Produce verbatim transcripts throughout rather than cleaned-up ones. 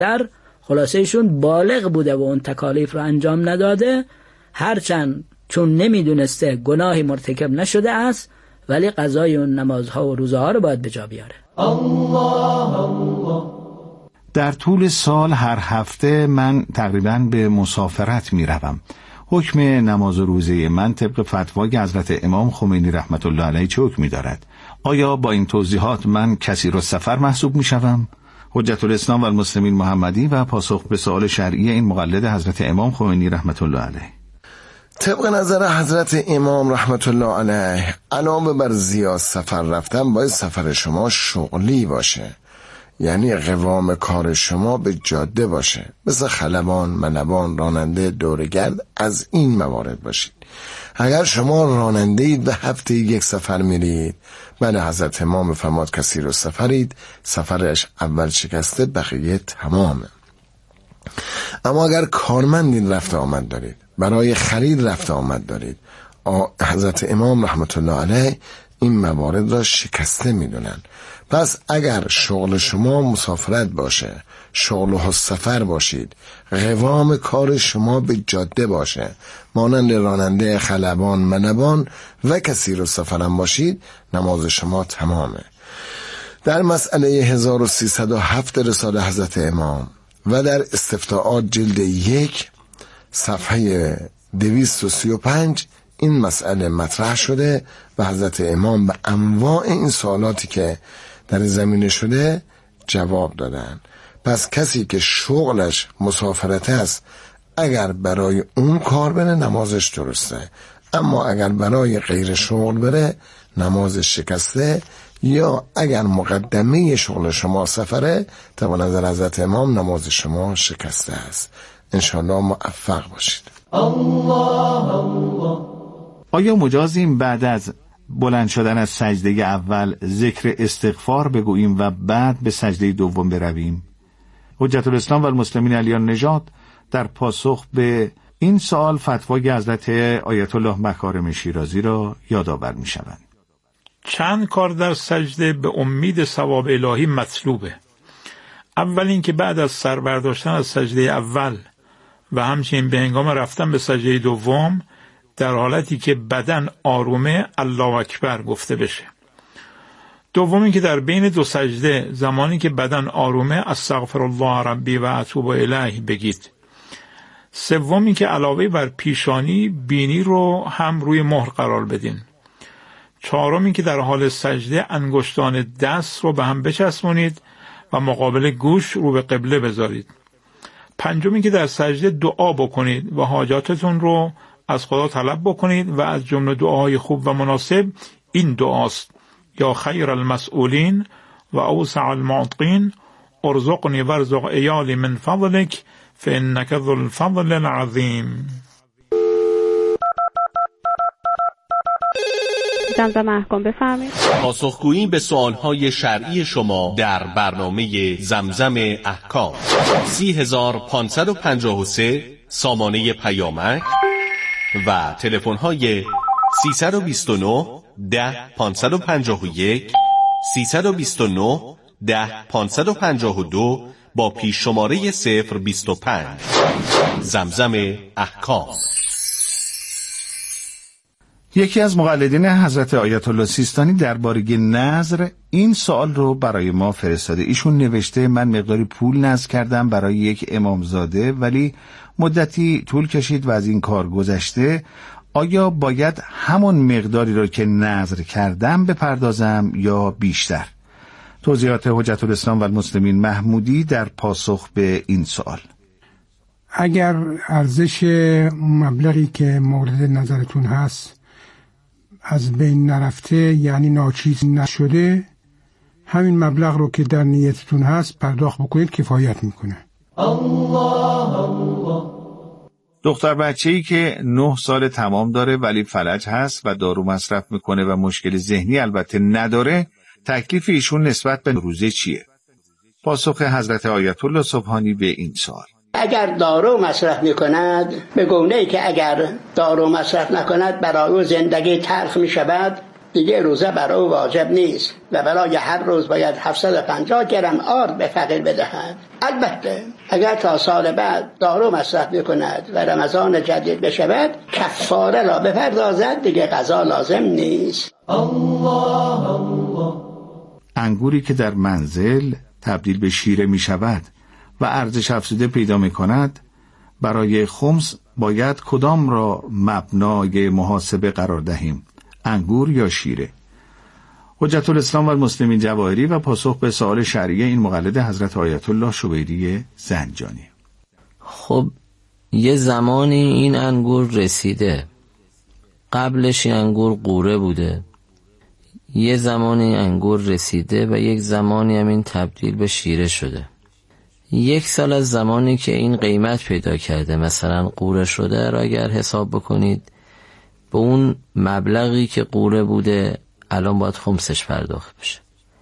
در خلاصه ایشون بالغ بوده و اون تکالیف رو انجام نداده، هرچند چون نمیدونسته گناهی مرتکب نشده است، ولی قضای اون نمازها و روزها رو باید به جا بیاره. الله الله. در طول سال هر هفته من تقریباً به مسافرت می روم. حکم نماز و روزه من طبق فتوای حضرت امام خمینی رحمت الله علیه چه حکمی دارد؟ آیا با این توضیحات من کثیر السفر محسوب می شوم؟ حجت الاسلام و المسلمین محمدی و پاسخ به سوال شرعی این مقلد حضرت امام خمینی رحمت الله علیه. طبق نظر حضرت امام رحمت الله علیه، علاوه بر زیاد سفر رفتن باید سفر شما شغلی باشه، یعنی قوام کار شما به جاده باشه، مثل خلبان، منبان، راننده دورگرد، از این موارد باشید. اگر شما راننده اید و هفته یک سفر میرید، بله حضرت امام فرماد کثیر السفرید، سفرش اول شکسته بقیه تمامه. اما اگر کارمندین رفت آمد دارید، برای خرید رفت آمد دارید، حضرت امام رحمت الله علیه این موارد را شکسته میدونن. پس اگر شغل شما مسافرت باشه، شغل و سفر باشید، قوام کار شما به جاده باشه، مانند راننده، خلبان، منبان و کثیر السفر هم باشید، نماز شما تمامه. در مسئله هزار و سیصد و هفت رساله حضرت امام و در استفتاءات جلد یک صفحه دویست و سی و پنج این مسئله مطرح شده و حضرت امام به انواع این سوالاتی که در زمینه شده جواب دادن. پس کسی که شغلش مسافرت است، اگر برای اون کار بره نمازش درسته، اما اگر برای غیر شغل بره نمازش شکسته، یا اگر مقدمه شغل شما سفره، طبق نظر حضرت امام نماز شما شکسته است. انشاءالله موفق باشید. الله الله. آیا مجازیم بعد از بلند شدن از سجده اول ذکر استغفار بگوییم و بعد به سجده دوم برویم؟ حجت الاسلام و المسلمین علی نژاد در پاسخ به این سوال فتوای حضرت آیت الله مکارم شیرازی را یادآور می شوند. چند کار در سجده به امید ثواب الهی مطلوبه. اول این که بعد از سر برداشتن از سجده اول و همچنین به هنگام رفتن به سجده دوم، در حالتی که بدن آرومه الله اکبر گفته بشه. دومی که در بین دو سجده زمانی که بدن آرومه استغفر الله ربی و اتوب الیه بگید. سومی که علاوه بر پیشانی بینی رو هم روی مهر قرار بدین. چهارمی که در حال سجده انگشتان دست رو به هم بچسبونید و مقابل گوش رو به قبله بذارید. پنجمی که در سجده دعا بکنید و حاجاتتون رو از خدا طلب بکنید و از جمله دعاهای خوب و مناسب این دعاست: یا خیر المسئولین و اوسع المعطین ارزقنی و ارزق ایالی من فضلک فانک ذو الفضل العظیم. زمزم احکام بفرمایید. پاسخگویی به سوالهای شرعی شما در برنامه زمزم احکام. سی هزار پانصد و پنجاه و سه سامانه پیامک و تلفن‌های سیصد و بیست و نه ده پانصد و پنجاه و یک، سیصد و بیست و نه ده پانصد و پنجاه و دو با پیش شماره صفر بیست و پنج. زمزم احکام. یکی از مقلدین حضرت آیت الله سیستانی درباره نذر این سوال رو برای ما فرستاده. ایشون نوشته: من مقداری پول نذر کردم برای یک امامزاده، ولی مدتی طول کشید و از این کار گذشته. آیا باید همون مقداری رو که نذر کردم بپردازم یا بیشتر؟ توضیحات حجت الاسلام و المسلمین محمودی در پاسخ به این سوال: اگر ارزش مبلغی که مورد نظرتون هست از بین نرفته، یعنی ناچیز نشده، همین مبلغ رو که در نیتتون هست پرداخت بکنید، کفایت میکنه. الله الله. دختر بچه‌ای که نه سال تمام داره ولی فلج هست و دارو مصرف میکنه و مشکل ذهنی البته نداره، تکلیف ایشون نسبت به روزه چیه؟ پاسخ حضرت آیت الله سبحانی به این سوال: اگر دارو مصرف میکند به گونه‌ای که اگر دارو مصرف نکند برای او زندگی تلخ میشود، دیگه روزه برای واجب نیست و برای هر روز باید هفتصد و پنجاه گرم آرد به فقیر بدهد. البته اگر تا سال بعد دارو مصرف بکند و رمضان جدید بشود کفاره را بپردازد، دیگه قضا لازم نیست. الله الله. انگوری که در منزل تبدیل به شیره می شود و ارزش افزوده پیدا می کند، برای خمس باید کدام را مبنای محاسبه قرار دهیم؟ انگور یا شیره؟ حجت الاسلام و المسلمین جواهری و پاسخ به سوال شرعی این مقلد حضرت آیت الله شبیری زنجانی. خب یه زمانی این انگور رسیده، قبلش این انگور قوره بوده، یه زمانی انگور رسیده و یک زمانی هم این تبدیل به شیره شده. یک سال از زمانی که این قیمت پیدا کرده مثلا قوره شده را اگر حساب بکنید، به اون مبلغی که قوره بوده الان باید خمسش پرداخت بشه.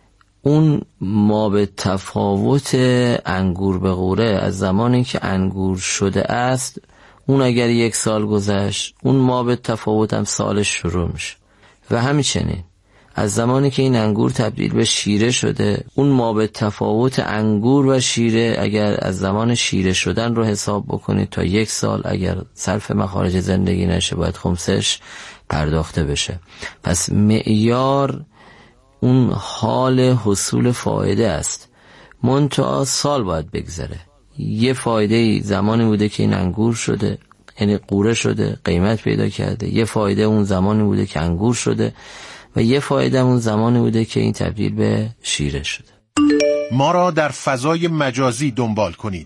اون ما به تفاوت انگور به قوره از زمانی که انگور شده است، اون اگر یک سال گذشت، اون ما به تفاوت هم سالش شروع میشه. و همچنین از زمانی که این انگور تبدیل به شیره شده، اون ما به تفاوت انگور و شیره اگر از زمان شیره شدن رو حساب بکنید تا یک سال اگر صرف مخارج زندگی نشه باید خمسش پرداخته بشه. پس معیار اون حال حصول فایده است، منتها سال باید بگذره. یه فایده زمانی بوده که این انگور شده، یعنی قوره شده، قیمت پیدا کرده. یه فایده اون زمانی بوده که انگور شده و یه فایده اون زمانی بوده که این تبدیل به شیره شده. ما را در فضای مجازی دنبال کنید.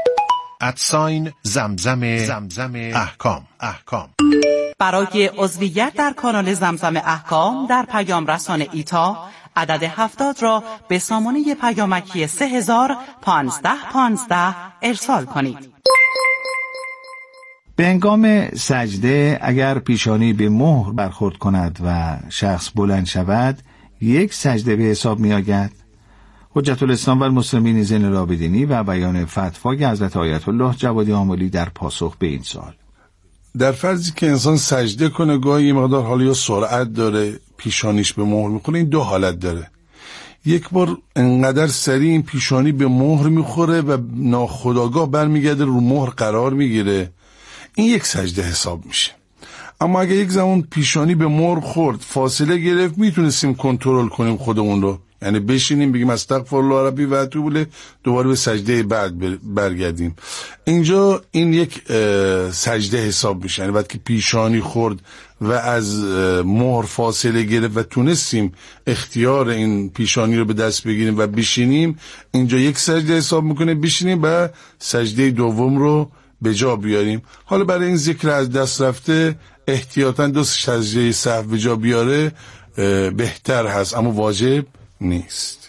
ادساین زمزم زمزم احکام احکام. برای عضویت در کانال زمزم احکام در پیام رسان ایتا عدد هفتاد را به سامانه پیامکی سه هزار پانزده پانزده ارسال کنید. به هنگام سجده اگر پیشانی به مهر برخورد کند و شخص بلند شود، یک سجده به حساب می آید. حجت الاسلام و المسلمین زین العابدینی و بیان فتوای حضرت آیت الله جوادی آملی در پاسخ به این سوال: در فرضی که انسان سجده کنه گاهی مقدار حالا یا سرعت داره، پیشانیش به مهر میخوره. این دو حالت داره. یک بار انقدر سریع این پیشانی به مهر میخوره و ناخودآگاه برمیگرده رو مهر قرار میگیره، این یک سجده حساب میشه. اما اگه یک زمان پیشانی به مهر خورد، فاصله گرفت، میتونستیم کنترل کنیم خودمون رو، یعنی بشینیم بگیم استغفرالله ربی و اتوب الیه، دوباره به سجده بعد برگردیم. اینجا این یک سجده حساب میشه، یعنی بعد که پیشانی خورد و از مهر فاصله گرفت و تونستیم اختیار این پیشانی رو به دست بگیریم و بشینیم، اینجا یک سجده حساب میکنه، بشینیم و سجده دوم رو به جا بیاریم. حالا برای این ذکر از دست رفته احتیاطاً دو سجده سهو به جا بیاره بهتر هست، اما واجب نیست.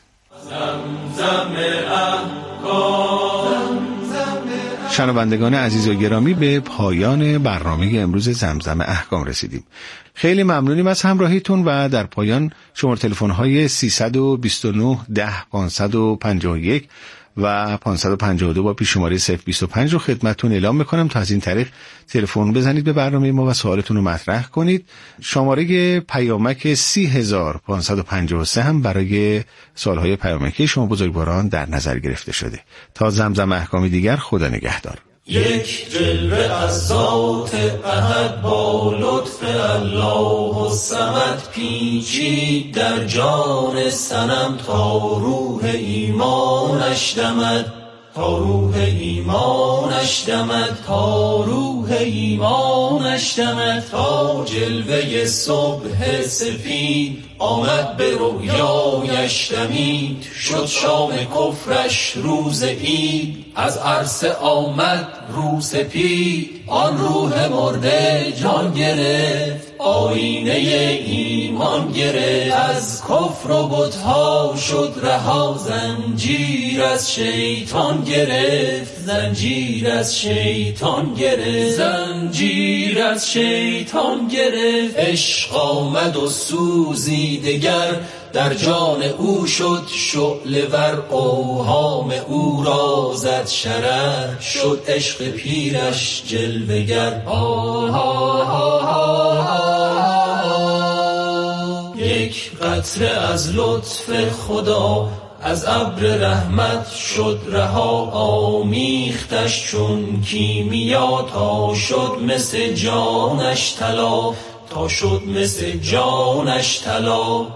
شنوندگان عزیز و گرامی، به پایان برنامه امروز زمزم احکام رسیدیم. خیلی ممنونیم از همراهیتون و در پایان شماره تلفن های سیصد و بیست و نه ده پانصد و پنجاه و یک و پانصد و پنجاه و دو با پیش‌شماره صفر بیست و پنج رو خدمتتون اعلام میکنم تا از این طریق تلفن بزنید به برنامه ما و سوالتون رو مطرح کنید. شماره پیامک سی هزار پانصد و پنجاه و سه هم برای سوالهای پیامکی شما بزرگواران در نظر گرفته شده. تا زمزم احکامی دیگر، خدا نگهدار. یک جلوه از ذات احد با لطف الله الصمد پیچید در جان صنم تا روح ایمانش دمد، تا روح ایمانش دمد، تا روح ایمانش دمد، تا جلوه صبح سفید آمد به رویایش دمید، شد شام کفرش روز عید، از عرصه آمد رو سپید، آن روح مرده جان گرفت، آینه ایمان گرفت، از کفر و بت‌ها شد رها، زنجیر از شیطان گرفت، زنجیر از شیطان گرفت، زنجیر از شیطان گرفت، عشق آمد و سوزی دگر در جان او شد شعله ور، اوهام او را زد شرر، شد عشق پیرش جلوگر. آه آه آه آه آه یک قطره از لطف خدا از ابر رحمت شد رها، آمیختش چون کیمیا تا شد مثل جانش طلا، تا شد مثل جانش طلا.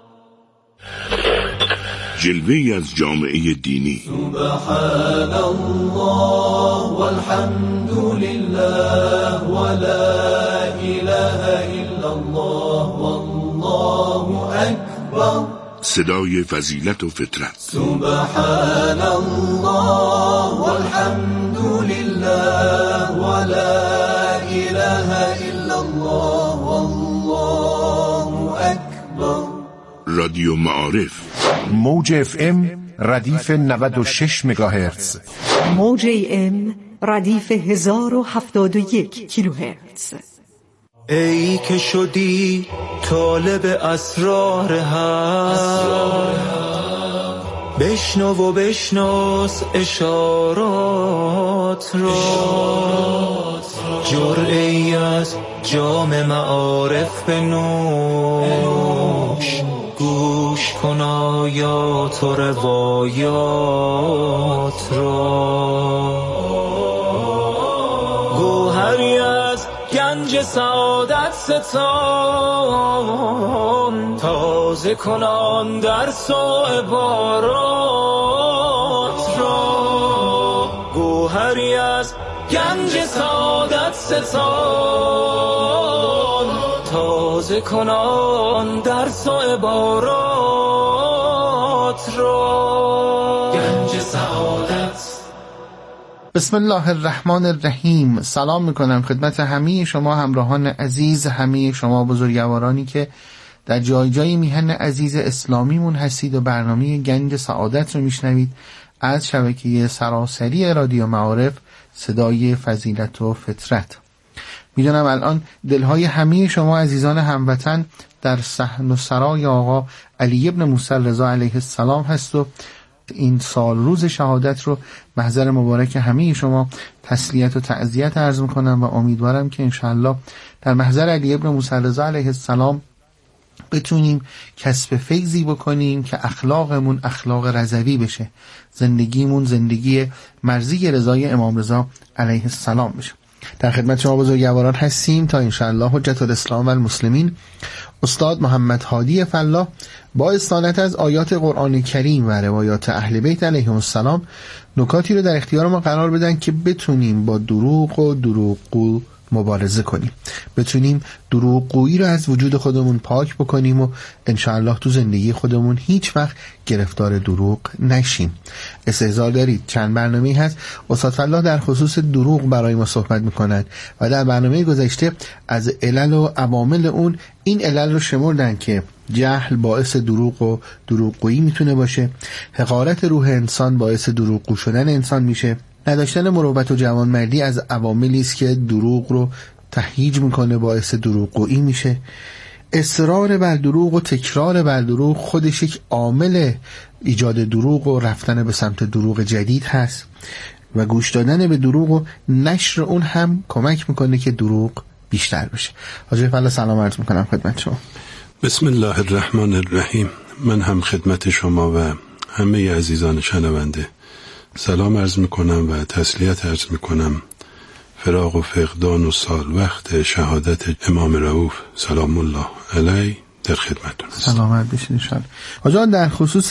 جلوه‌ای از جامعه دینی. سبحان الله والحمد لله ولا اله الا الله والله اکبر. صدای فضیلت و فطرت. سبحان الله والحمد لله ولا اله الا الله والله اکبر. رادیو معارف. موج اف ام ردیف نود و شش مگاهرتز، موج ای ام ردیف هزار و هفتاد و یک کیلوهرتز. ای که شدی طالب اسرار حق، بشنو و بشناس اشارات را، جرعه‌ای از جام معارف بنوش، گوش کن آیات و روایات را. گوهری از گنج سعادت ستان، تازه کنان درس و عبارات را. گوهری از گنج سعادت ستان، تازه کنان درس و عبارات را. گنج سعادت. بسم الله الرحمن الرحیم. سلام میکنم خدمت همه شما همراهان عزیز، همه شما بزرگوارانی که در جای جای میهن عزیز اسلامیمون هستید و برنامه گنج سعادت رو میشنوید از شبکه سراسری رادیو معارف، صدای فضیلت و فطرت. میدونم الان دلهای همه شما عزیزان هموطن در صحن و سرای آقا علی ابن موسی رضا علیه السلام هست و این سال روز شهادت رو محضر مبارک همه شما تسلیت و تعزیت عرض میکنم و امیدوارم که انشاءالله در محضر علی ابن موسی رضا علیه السلام بتونیم کسب فیضی بکنیم که اخلاقمون اخلاق رضوی بشه، زندگیمون زندگی مرضی رضای امام رضا علیه السلام بشه. در خدمت شما بزرگواران هستیم تا انشاءالله حجت الاسلام و المسلمین استاد محمد هادی فلاح با استعانت از آیات قرآن کریم و روایات اهل بیت علیهم السلام نکاتی رو در اختیار ما قرار بدن که بتونیم با دروغ و دروغگو مبارزه کنیم، بتونیم دروغگویی رو از وجود خودمون پاک بکنیم و انشاءالله تو زندگی خودمون هیچ وقت گرفتار دروغ نشیم. استحضار دارید چند برنامه هست استاد فلاح در خصوص دروغ برای ما صحبت میکنن و در برنامه گذشته از علل و عوامل اون این علل رو شمردن که جهل باعث دروغ و دروغگویی میتونه باشه، حقارت روح انسان باعث دروغگو شدن انسان میشه، نداشتن مروت و جوانمردی از عواملی است که دروغ رو تهییج میکنه باعث دروغگویی میشه، اصرار بر دروغ و تکرار بر دروغ خودش یک عامل ایجاد دروغ و رفتن به سمت دروغ جدید هست و گوش دادن به دروغ و نشر اون هم کمک میکنه که دروغ بیشتر بشه. حاجی فلا سلام عرض میکنم خدمت شما. بسم الله الرحمن الرحیم. من هم خدمت شما و همه عزیزان شنونده سلام عرض میکنم و تسلیت عرض میکنم فراق و فقدان و سال وقت شهادت امام رؤوف سلام الله علیه در خدمتتون هستم. سلامت بشید انشاءالله. حاجی در خصوص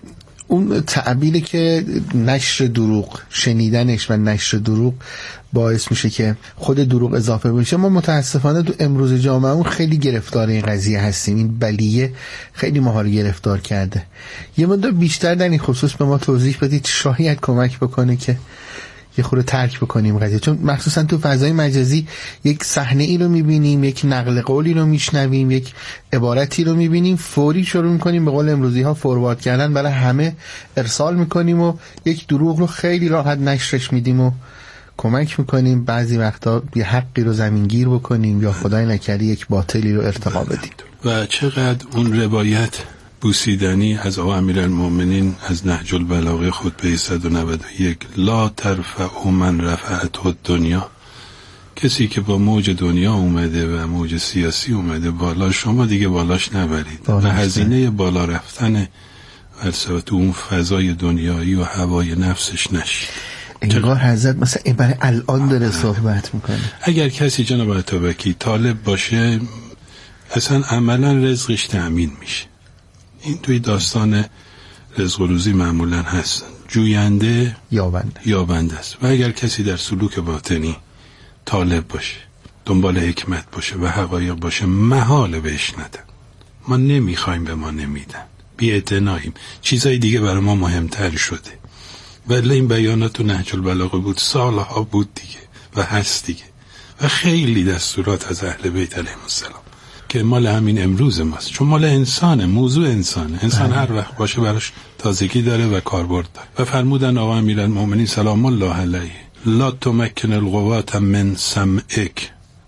اون تعبیری که نشر دروغ، شنیدنش و نشر دروغ باعث میشه که خود دروغ اضافه بشه، ما متاسفانه تو امروز جامعهمون خیلی گرفتار این قضیه هستیم. این بلیه خیلی ما رو گرفتار کرده. یه مقدار بیشتر در این خصوص به ما توضیح بدید، شاید کمک بکنه که یه خورده ترک بکنیم قضیه، چون مخصوصا تو فضای مجازی یک صحنه ای رو میبینیم، یک نقل قولی رو میشنویم، یک عبارتی رو میبینیم، فوری شروع میکنیم به قول امروزی ها فوروارد کردن، برای همه ارسال میکنیم و یک دروغ رو خیلی راحت نشرش میدیم و کمک میکنیم بعضی وقتا یه حقی رو زمینگیر بکنیم یا خدای نکرده یک باطلی رو ارتقا بدیم. و چقدر اون روایت بوسیدنی از آقا امیرالمومنین از نهج البلاغه خطبه صد و نود و یک لا ترفع من رفعته الدنیا کسی که با موج دنیا اومده و موج سیاسی اومده بالا، شما دیگه بالاش نبرید و هزینه بالا رفتن ورسه تو اون فضای دنیایی و هوای نفسش نشید. انگار حضرت مثلا برای الان داره صحبت میکنه. اگر کسی جناب عطابکی طالب باشه اصلا عملا رزقش تأمین میشه. این توی داستان رزق و روزی معمولا هست، جوینده یابنده یابنده است. و اگر کسی در سلوک باطنی طالب باشه، دنبال حکمت باشه و حقایق باشه، محاله بهش ندن. ما نمیخوایم، به ما نمیدن، بی‌اعتناییم، چیزای دیگه برای ما مهمتر شده. ولی این بیانات تو نهج البلاغه بود، سالها بود دیگه و هست دیگه و خیلی دستورات از اهل بیت علیهم السلام که مال همین امروز ماست، چون مال انسانه، موضوع انسانه. انسان هر وقت باشه براش تازگی داره و کاربرد داره. و فرمودن آقا امیرالمومنین سلام الله علیه لا تمکن القوات من سمعک،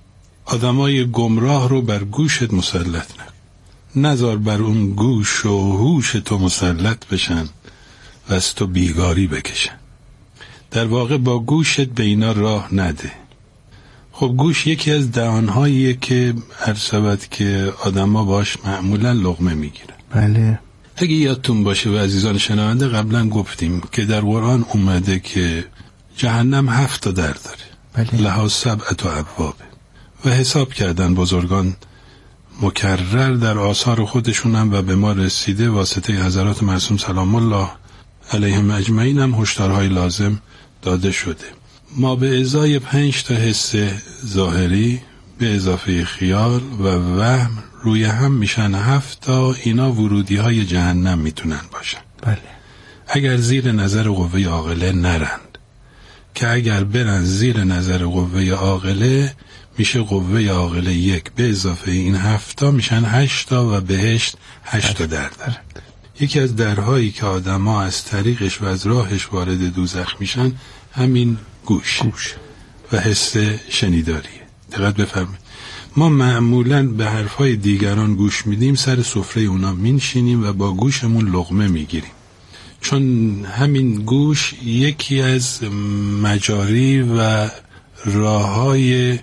آدمای گمراه رو بر گوشت مسلط نکن، نذار بر اون گوش و هوش تو مسلط بشن و از تو بیگاری بکشن. در واقع با گوشت به اینا راه نده. خب گوش یکی از دهانهاییه که عرض که آدم ها باش معمولا لقمه میگیرن. بله. اگه یادتون باشه و عزیزان شنونده قبلا گفتیم که در قرآن اومده که جهنم هفت تا در داره. بله. لها سبعة ابواب. و حساب کردن بزرگان مکرر در آثار خودشونم و به ما رسیده واسطه حضرات معصوم سلام الله علیهم اجمعین هم هشدارهای لازم داده شده. ما به ازای پنج تا حس ظاهری به اضافه خیال و وهم روی هم میشن هفت تا. اینا ورودی های جهنم میتونن باشن. بله. اگر زیر نظر قوه عاقله نرند، که اگر برن زیر نظر قوه عاقله میشه قوه عاقله یک به اضافه این هفت تا میشن هشت تا و بهشت هشت تا در دارند. یکی از درهایی که آدم ها از طریقش و از راهش وارد دوزخ میشن همین گوش, گوش. و حس شنیداریه. دقت بفرمایید، ما معمولاً به حرفای دیگران گوش میدیم، سر سفره اونا مینشینیم و با گوشمون لقمه میگیریم، چون همین گوش یکی از مجاری و راههای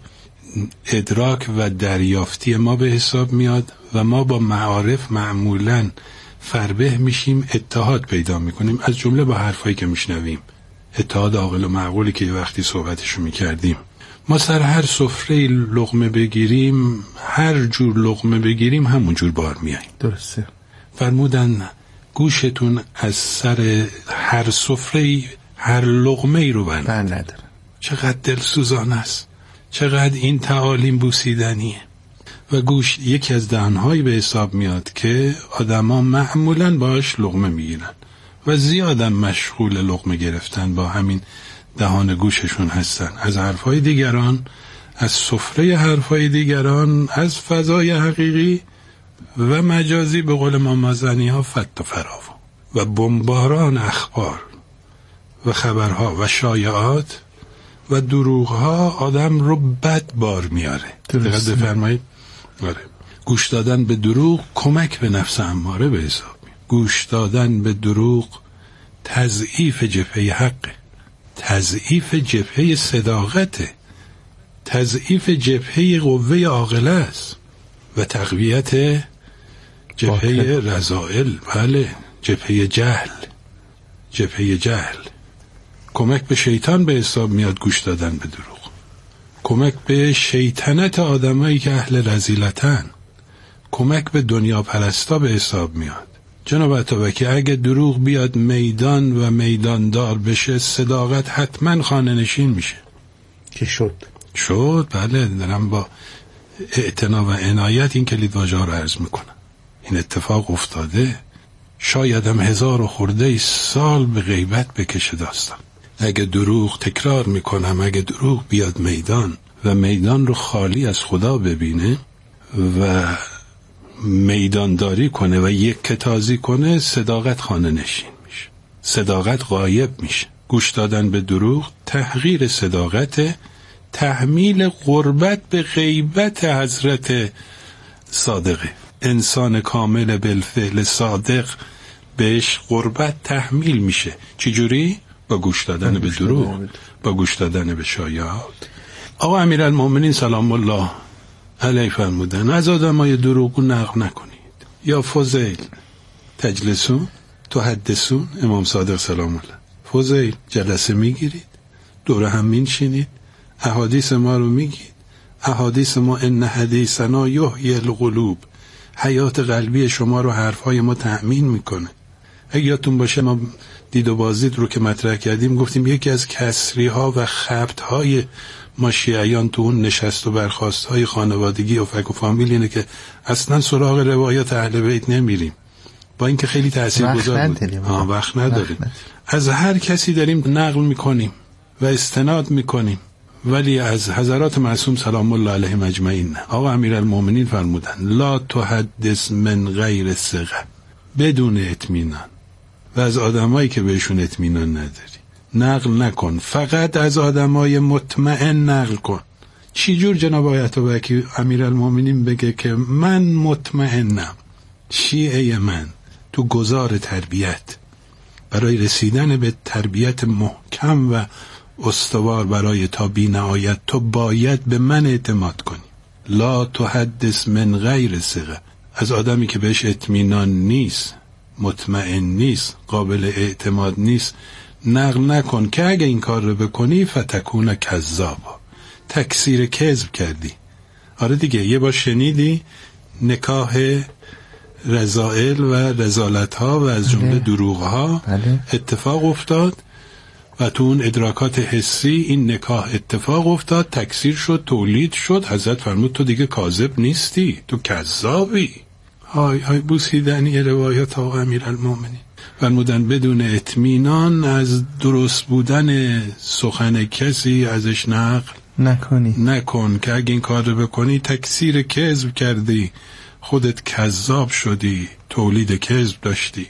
ادراک و دریافتی ما به حساب میاد و ما با معارف معمولاً فربه میشیم، اتحاد پیدا میکنیم، از جمله با حرفایی که میشنویم، اتحاد عاقل و معقولی که یه وقتی صحبتشو میکردیم. ما سر هر سفره لقمه بگیریم، هر جور لقمه بگیریم همون جور بار میاییم. درسته. فرمودن گوشتون از سر هر سفره هر لقمه ای رو بند نداره. چقدر دلسوزان است، چقدر این تعالیم بوسیدنیه. و گوش یکی از دهانهایی به حساب میاد که آدما معمولاً باش لقمه میگیرن و زیادن مشغول لقمه گرفتن با همین دهان گوششون هستن، از حرفای دیگران، از سفره حرفای دیگران، از فضای حقیقی و مجازی، به قول ما مازنی ها فت و فراوان و بمباران اخبار و خبرها و شایعات و دروغها آدم رو بد بار میاره. دقت بفرمایید. آره. گوش دادن به دروغ کمک به نفس اماره به حساب میاد. گوش دادن به دروغ تضعیف جبهه حق، تضعیف جبهه صداقت، تضعیف جبهه قوه عاقله است و تقویت جبهه رذائل. بله، جبهه جهل، جبهه جهل. کمک به شیطان به حساب میاد گوش دادن به دروغ، کمک به شیطنت آدمایی که اهل رذیلتن، کمک به دنیا پرستا به حساب میاد. جناب عطابکی اگه دروغ بیاد میدان و میداندار بشه، صداقت حتما خانه نشین میشه. که شد شد بله، دارم با اعتنا و عنایت این کلید واژه رو عرض میکنم. این اتفاق افتاده، شاید هم هزار و خورده سال به غیبت بکشه داستان. اگه دروغ تکرار میکنم، اگه دروغ بیاد میدان و میدان رو خالی از خدا ببینه و میدانداری کنه و یک کتازی کنه، صداقت خانه نشین میشه، صداقت غایب میشه. گوش دادن به دروغ تحقیر صداقت، تحمیل قربت به غیبت حضرت صادقه. انسان کامل بالفعل صادق بهش قربت تحمیل میشه. چجوری؟ با گوش دادن به دروغ، با گوش دادن به شایعات. آقا امیرالمومنین سلام الله علیه فرمودن از آدمای دروغگو نقل نکنید. یا فضیل تجلسون تحدثون، امام صادق سلام الله. فضیل جلسه میگیرید، دور هم میشینید، احادیث ما رو میگید. احادیث ما ان حدیثنا یحیی القلوب، حیات قلبی شما رو حرفهای ما تأمین میکنه. اگه یادتون باشه ما دید و بازدید رو که مطرح کردیم گفتیم یکی از کسری ها و خبط های ما شیعیان تو اون نشست و برخاست های خانوادگی و فک و فامیل اینه که اصلا سراغ روایات اهل بیت نمیریم، با اینکه خیلی تاثیرگذار بود. آه وقت نداریم، از هر کسی داریم نقل میکنیم و استناد میکنیم، ولی از حضرات معصوم سلام الله علیهم اجمعین. آقا امیرالمومنین فرمودن لا تحدث من غیر ثقه، بدون اطمینان، و از آدمایی که بهشون اطمینان نداری نقل نکن، فقط از آدمای مطمئن نقل کن. چی جور جناب آیت وکی امیرالمومنین بگه که من مطمئنم، شیعه من تو گذار تربیت برای رسیدن به تربیت محکم و استوار برای تا بی نهایت تو باید به من اعتماد کنی. لا تحدث من غیر ثقه، از آدمی که بهش اطمینان نیست، مطمئن نیست، قابل اعتماد نیست نقل نکن، که اگه این کار رو بکنی فتکون کذابا، تکثیر کذب کردی. آره دیگه، یه بار شنیدی نکاح رذائل و رذالت ها و از جمله دروغ ها اتفاق افتاد و تو اون ادراکات حسی این نکاح اتفاق افتاد، تکثیر شد، تولید شد. حضرت فرمود تو دیگه کاذب نیستی، تو کذابی. های های بوسیدنی روایات آقا امیرالمومنین فرمودن بدون اطمینان از درست بودن سخن کسی ازش نقل نکنی نکن، که اگه این کار رو بکنی تکثیر کذب کردی، خودت کذاب شدی، تولید کذب داشتی.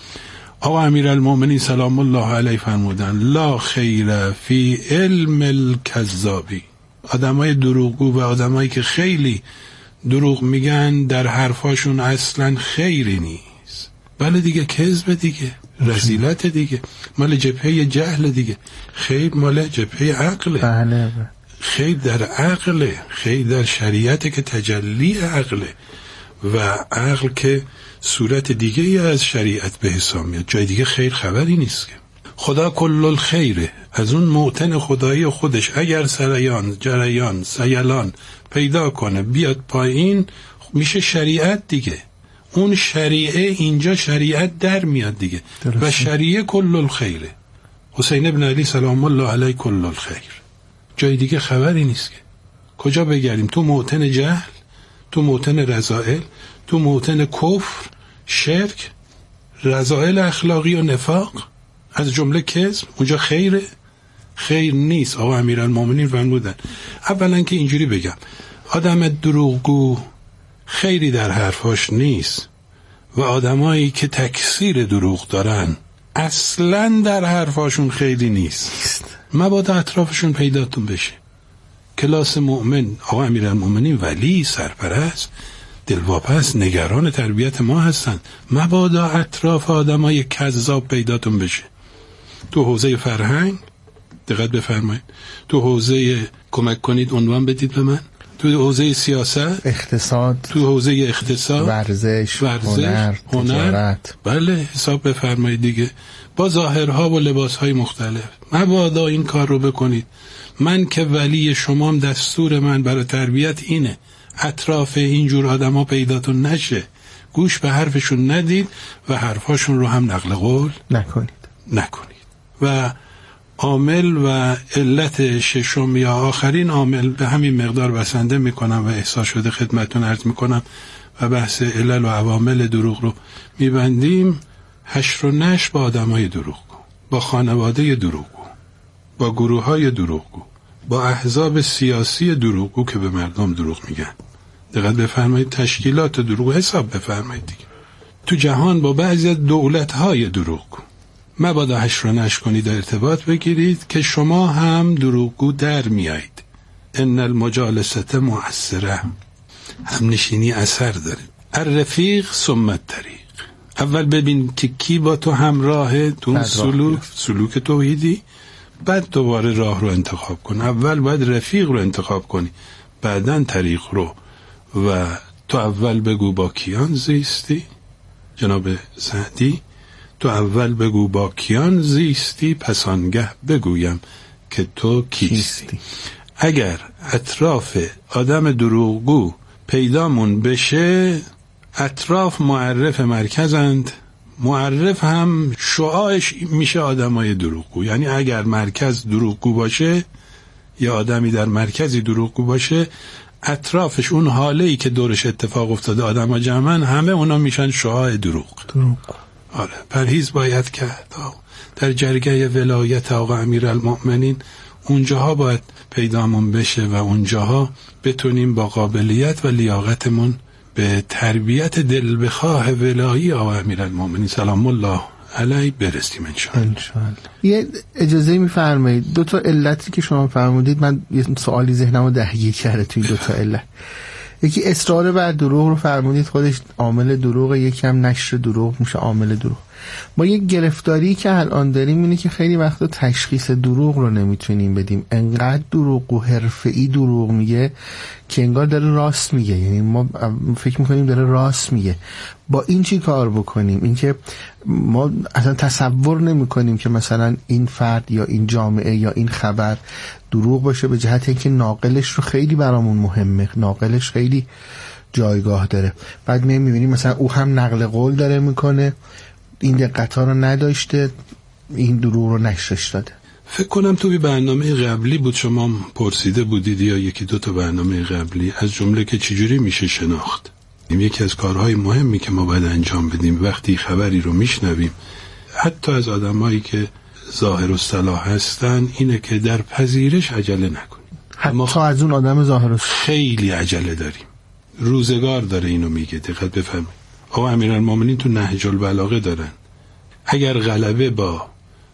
آقا امیرالمومنین سلام الله علیه فرمودن لا خیر فی علم الکذابی، آدمای دروغگو و آدمایی که خیلی دروغ میگن در حرفاشون اصلا خیری نیست. بله دیگه، کذب دیگه، رذیلت دیگه، مال جبهه جهل دیگه. خیر مال جبهه عقله. بله. خیر در عقله، خیر در شریعت که تجلی عقله و عقل که صورت دیگه ای از شریعت به حساب میاد. جای دیگه خیر خبری نیست که. خدا کل الخیره، از اون موتن خدایی خودش اگر سریان جریان سیلان پیدا کنه بیاد پایین میشه شریعت دیگه. اون شریعه اینجا شریعت در میاد دیگه درسته. و شریعه کل الخیره. حسین ابن علی سلام الله علیه کل الخیر. جای دیگه خبری نیست که. کجا بگردیم؟ تو موتن جهل، تو موتن رذائل، تو موتن کفر، شرک، رذائل اخلاقی و نفاق، از جمله کذب. اونجا خیره؟ خیر نیست. آقا امیرالمومنین فرمودن اولا که اینجوری بگم، آدم دروغگو خیری در حرفاش نیست و آدمایی که تکثیر دروغ دارن اصلا در حرفاشون خیری نیست. مبادا اطرافشون پیداتون بشه. کلاس مؤمن، آقا امیرالمومنین ولی، سرپرست، دلواپس، نگران تربیت ما هستن. مبادا اطراف آدمای کذاب پیداتون بشه. تو حوزه فرهنگ دقت بفرمایید، تو حوزه کمک کنید عنوان بدید به من، تو حوزه سیاست، اقتصاد، تو حوزه اقتصاد، ورزش، ورزش هنر، هنر، تجارت. بله حساب بفرمایید دیگه، با ظاهرها و لباسهای مختلف. مبادا این کار رو بکنید. من که ولی شمام دستور من برای تربیت اینه اطراف اینجور آدم ها پیداتون نشه، گوش به حرفشون ندید و حرفاشون رو هم نقل قول نکنید نکنید. و عامل و علت ششم یا آخرین عامل به همین مقدار بسنده میکنم و احساس شده خدمتون عرض میکنم و بحث علل و عوامل دروغ رو میبندیم. حشر و نشر با آدم های دروغگو، با خانواده دروغگو، با گروه های دروغگو، با احزاب سیاسی دروغگو که به مردم دروغ میگن. دقت بفرمایید، تشکیلات دروغ، حساب بفرمایید دیگه. تو جهان با بعضی از دولت های دروغگو مبادا حشر و نشر کنید، ارتباط بگیرید که شما هم دروغگو در میایید. ان المجالسه مؤثره، هم نشینی اثر داره. الرفیق ثم الطریق، اول ببین که کی با تو همراهه، تو سلوک سلوک توحیدی، بعد دوباره راه رو انتخاب کن. اول باید رفیق رو انتخاب کنی، بعدن طریق رو. و تو اول بگو با کیان زیستی، جناب سعدی، تو اول بگو با کیان زیستی، پس آنگه بگویم که تو کیستی. اگر اطراف آدم دروغگو پیدامون بشه، اطراف معرف مرکزند، معرف هم شعاعش میشه آدمای دروغگو. یعنی اگر مرکز دروغگو باشه یا آدمی در مرکزی دروغگو باشه، اطرافش اون حاله‌ای که دورش اتفاق افتاده آدم‌ها جمعن، همه اونا میشن شعاع دروغ. دروغ. آره، پرهیز باید کرد. در جرگه ولایت آقا امیرالمؤمنین اونجاها باید پیدامون بشه و اونجاها بتونیم با قابلیت و لیاقتمون به تربیت دل بخواه ولایی آقا امیرالمؤمنین سلام الله علیه برسیم انشاءالله. یه اجازه میفرمایید دو تا علتی که شما فرمودید، من یه سوالی ذهنمو درگیر کرده توی دو تا علت. یکی اصرار بر دروغ رو فرمودید، خودش عامل دروغ، یکم نشر دروغ میشه عامل دروغ. ما یک گرفتاری که الان داریم اینه که خیلی وقتا تشخیص دروغ رو نمیتونیم بدیم. انقدر دروغ و حرفه‌ای دروغ میگه که انگار داره راست میگه، یعنی ما فکر میکنیم داره راست میگه. با این چی کار بکنیم؟ این که ما اصلا تصور نمیکنیم که مثلا این فرد یا این جامعه یا این خبر دروغ باشه، به جهت اینکه ناقلش رو خیلی برامون مهمه، ناقلش خیلی جایگاه داره. بعد می میبینیم مثلا او هم نقل قول داره میکنه، این دقت‌ها رو نداشته، این دروغ رو نشرش داده. فکر کنم توی برنامه قبلی بود شما پرسیده بودید یا یکی دو تا برنامه قبلی، از جمله که چجوری میشه شناخت. این یکی از کارهای مهمی که ما باید انجام بدیم وقتی خبری رو میشنویم، حتی از آدمایی که ظاهر و صلاح هستن، اینه که در پذیرش عجله نکنیم. حتی از اون آدم ظاهر و خیلی عجله داریم. روزگار داره اینو میگه، دقت بفرمایید. آقا امیرالمومنین تو نهج البلاغه دارن، اگر غلبه با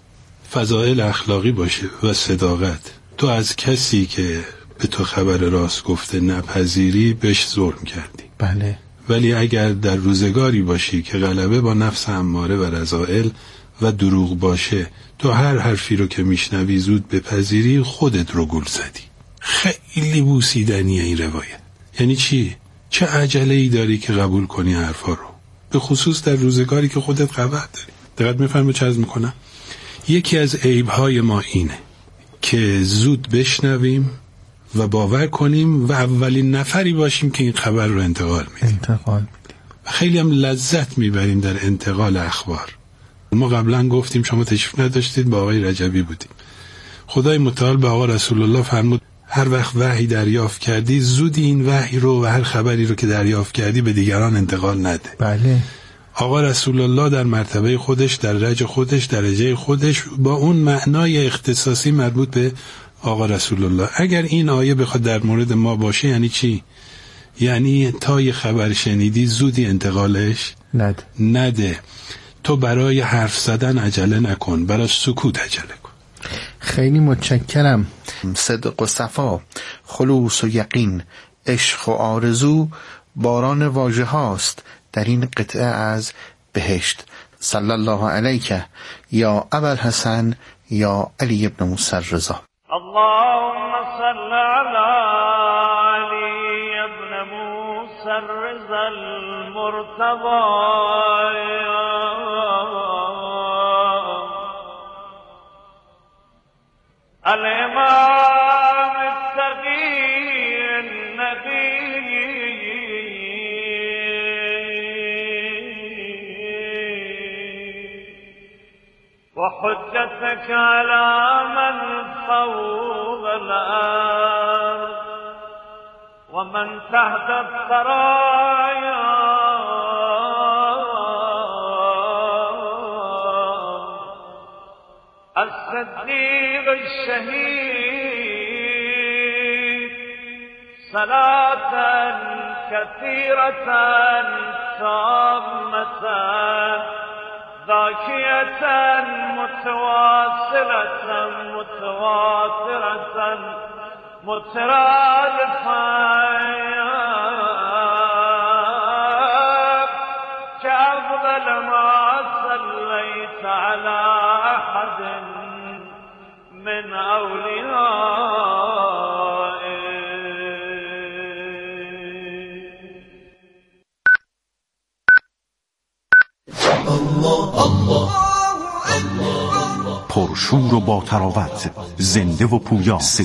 فضائل اخلاقی باشه و صداقت، تو از کسی که به تو خبر راست گفته نپذیری بهش ظلم کردی. بله. ولی اگر در روزگاری باشی که غلبه با نفس اماره و رذائل و دروغ باشه، تو هر حرفی رو که میشنوی زود بپذیری، خودت رو گول زدی. خیلی بوسیدنیه این روایت. یعنی چی؟ چه عجله‌ای داری که قبول کنی حرفا رو، به خصوص در روزگاری که خودت خبر داری. دقت می‌فرمایید چه عرض می‌کنم؟ یکی از عیب‌های ما اینه که زود بشنویم و باور کنیم و اولین نفری باشیم که این خبر رو انتقال میدیم. انتقال میدیم. خیلی هم لذت میبریم در انتقال اخبار. ما قبلا گفتیم، شما تشریف نداشتید، با آقای رجبی بودیم. خدای متعال به آقا رسول الله فرمود هر وقت وحی دریافت کردی، زودی این وحی رو و هر خبری رو که دریافت کردی به دیگران انتقال نده. بله. آقا رسول الله در مرتبه خودش، در درجه خودش، درجه خودش، با اون معنای اختصاصی مربوط به آقا رسول الله. اگر این آیه بخواد در مورد ما باشه یعنی چی؟ یعنی تا یه خبر شنیدی زودی انتقالش نده. نده. تو برای حرف زدن عجله نکن، برای سکوت عجله کن. خیلی متشکرم. صدق و صفا، خلوص و یقین، عشق و آرزو باران واژه هاست در این قطعه از بهشت. صلی الله علیک یا ابوالحسن یا علی ابن موسی الرضا. اللهم صل على علي ابن موسى الرضا المرتضى الإمام التقي النبي وحجتك على من فوق الأرض ومن تحت الثرايا الصديق الشهيد صلاة كثيرة تامة ذاكية متواصلة متواترة مترادفة كأفضل ما صليت على أحد من اولیائه. پرشور و با تراوت، زنده و پویا،